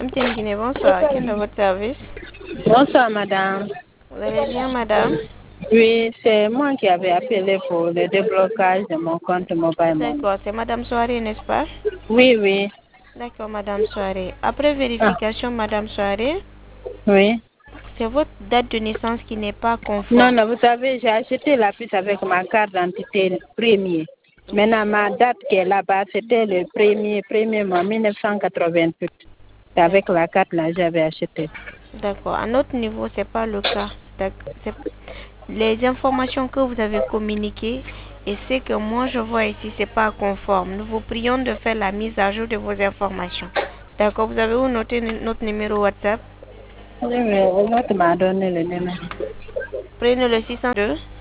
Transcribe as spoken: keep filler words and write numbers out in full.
Mtine Guinée, bonsoir. Quel est votre service? Bonsoir, madame. Vous allez bien, madame? Oui, c'est moi qui avais appelé pour le déblocage de mon compte mobile money. D'accord, c'est madame Soirée, n'est-ce pas? Oui, oui. D'accord, madame Soirée. Après Ah, vérification, madame Soirée, oui. c'est votre date de naissance qui n'est pas Non, conforme. non, vous savez, j'ai acheté la puce avec ma carte d'identité premier. Oui. Maintenant, ma date qui est là-bas, c'était le premier, premier mois mille neuf cent quatre-vingt-huit. C'est avec D'accord. la carte là j'avais acheté. D'accord. À notre niveau, c'est pas le cas. D'ac- c'est- Les informations que vous avez communiquées et ce que moi je vois ici, c'est pas conforme. Nous vous prions de faire la mise à jour de vos informations. D'accord. Vous avez où noté n- notre numéro WhatsApp? Oui, mais l'autre m'a donné le numéro. Prenez le six cent deux.